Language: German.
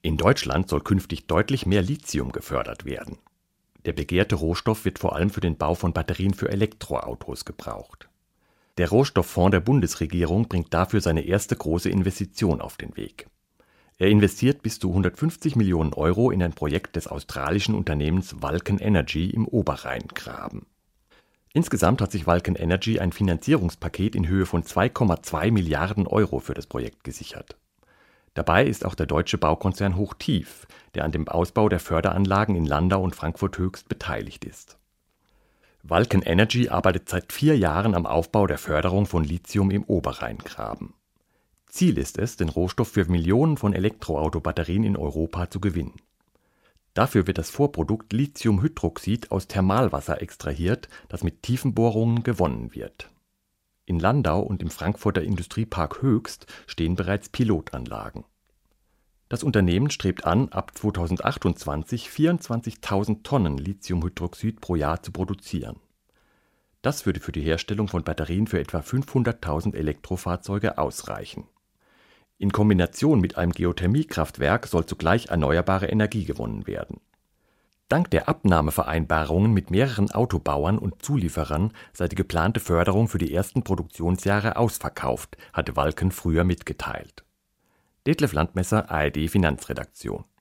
In Deutschland soll künftig deutlich mehr Lithium gefördert werden. Der begehrte Rohstoff wird vor allem für den Bau von Batterien für Elektroautos gebraucht. Der Rohstofffonds der Bundesregierung bringt dafür seine erste große Investition auf den Weg. Er investiert bis zu 150 Millionen Euro in ein Projekt des australischen Unternehmens Vulcan Energy im Oberrheingraben. Insgesamt hat sich Vulcan Energy ein Finanzierungspaket in Höhe von 2,2 Milliarden Euro für das Projekt gesichert. Dabei ist auch der deutsche Baukonzern Hochtief, der an dem Ausbau der Förderanlagen in Landau und Frankfurt Höchst beteiligt ist. Vulcan Energy arbeitet seit 4 Jahren am Aufbau der Förderung von Lithium im Oberrheingraben. Ziel ist es, den Rohstoff für Millionen von Elektroautobatterien in Europa zu gewinnen. Dafür wird das Vorprodukt Lithiumhydroxid aus Thermalwasser extrahiert, das mit Tiefenbohrungen gewonnen wird. In Landau und im Frankfurter Industriepark Höchst stehen bereits Pilotanlagen. Das Unternehmen strebt an, ab 2028 24.000 Tonnen Lithiumhydroxid pro Jahr zu produzieren. Das würde für die Herstellung von Batterien für etwa 500.000 Elektrofahrzeuge ausreichen. In Kombination mit einem Geothermiekraftwerk soll zugleich erneuerbare Energie gewonnen werden. Dank der Abnahmevereinbarungen mit mehreren Autobauern und Zulieferern sei die geplante Förderung für die ersten Produktionsjahre ausverkauft, hatte Vulcan früher mitgeteilt. Detlef Landmesser, ARD Finanzredaktion.